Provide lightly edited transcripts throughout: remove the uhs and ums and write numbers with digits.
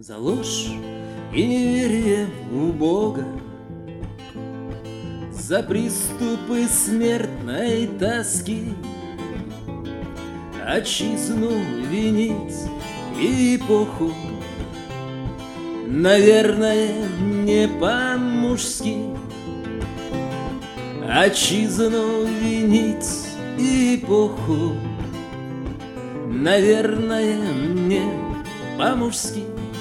за ложь и неверие в Бога, за приступы смертной тоски, отчизну винить и эпоху, наверное, не по-мужски. Отчизну винить и эпоху, наверное, не по-мужски.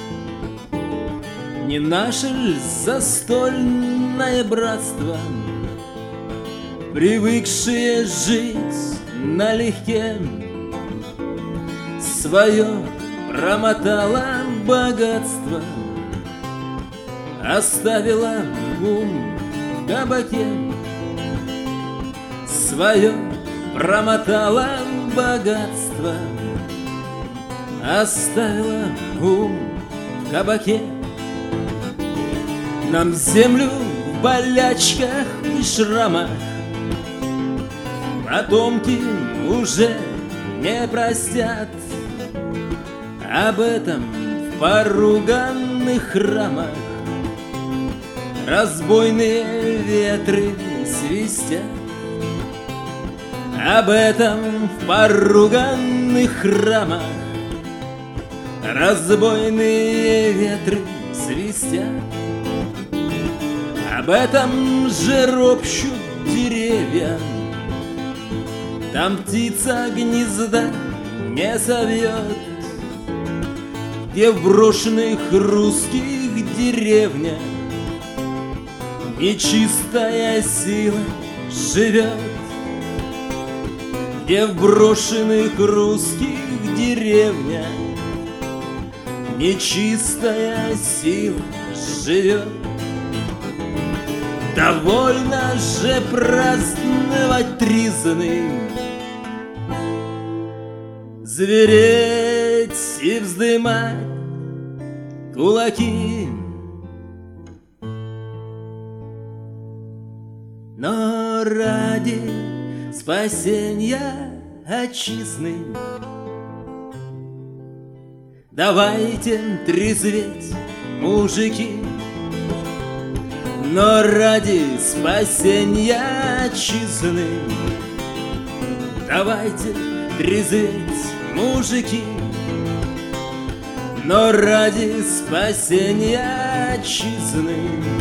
Не наше ль застольное братство, привыкшие жить налегке, свое промотало богатство, оставила ум в кабаке. Свое промотала богатство, оставила ум в кабаке. Нам землю в болячках и шрамах потомки уже не простят. Об этом в поруганных храмах разбойные ветры свистят. Об этом в поруганных храмах разбойные ветры свистят. Об этом же ропщут деревья, там птица гнезда не совьет, где в брошенных русских деревнях нечистая сила живет. Где в брошенных русских деревнях нечистая сила живет. Довольно же праздновать тризны, звереть и вздымать кулаки. Но ради спасения отчизны давайте трезветь, мужики. Но ради спасения отчизны давайте трезветь, мужики. Но ради спасения отчизны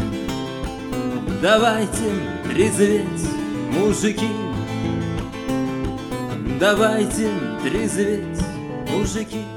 давайте трезветь, мужики. Давайте трезветь, мужики.